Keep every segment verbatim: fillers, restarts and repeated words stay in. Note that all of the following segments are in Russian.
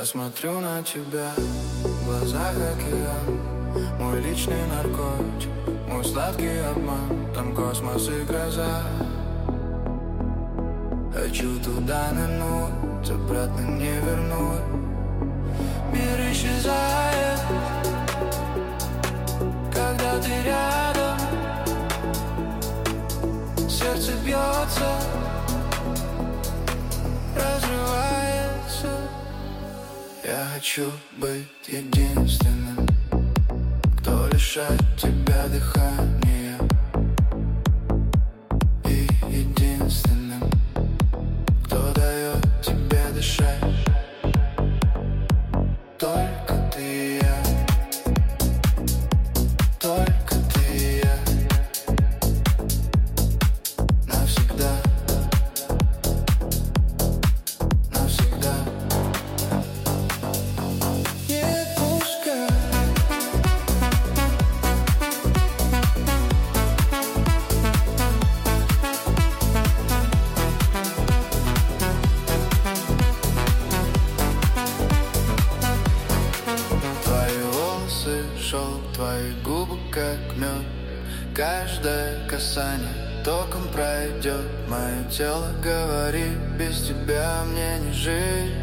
Я смотрю на тебя, в глазах океан, мой личный наркотик, мой сладкий обман. Там космос и гроза. Хочу туда нырнуть, обратно не вернуть. Мир исчезает, когда ты рядом. Сердце бьется, разрывается. Я хочу быть единственным, кто лишает тебя дыхания, и единственным, кто дает тебе дышать. Только ты и я, только ты и я, навсегда, навсегда. Не пускай твои волосы, шелк, твои губы как мед. Каждое касание током пройдет. Мое тело говорит, без тебя мне не жить.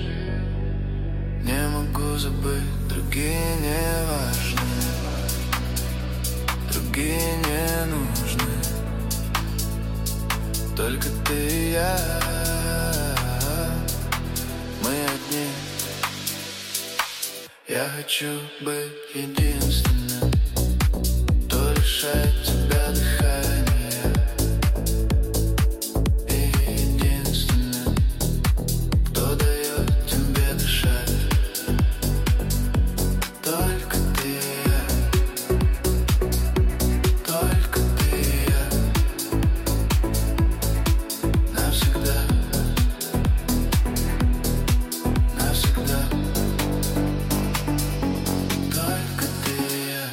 Не могу забыть, другие не важны, другие не нужны. Только ты и я, мы одни. Я хочу быть единственным, кто лишает тебя дыхания, и единственным, кто дает тебе дышать. Только ты и я, только ты и я, навсегда, навсегда. Только ты и я,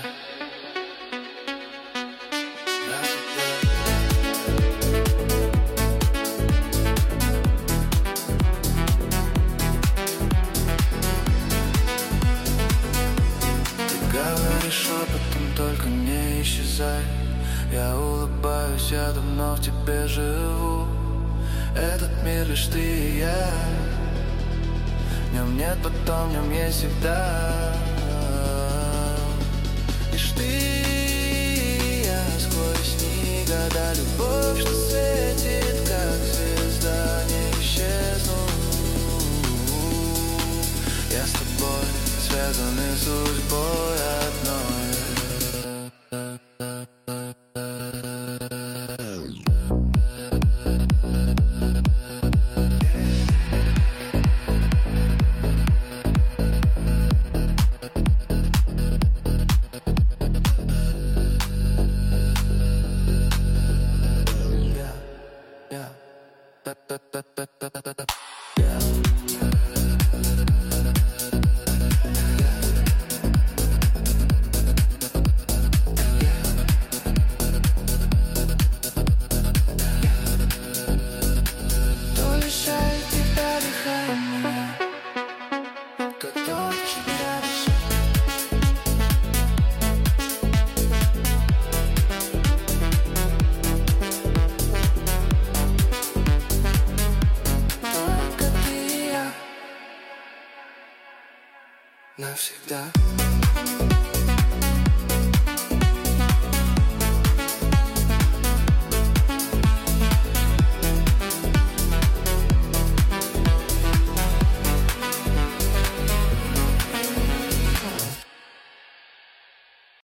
навсегда. Ты говоришь шепотом, только не исчезай. Я улыбаюсь, я давно в тебе живу. Этот мир лишь ты и я. В нем нет потом, в нем есть всегда. Лишь ты и я, сквозь дни, года. Любовь, что светит, как звезда, не исчезнут. Я с тобой связаны судьбой одной. Yeah, da da da da da da da. Yeah. Кто лишает тебя дыхания, кто дает тебя дышать. Только ты и я, навсегда.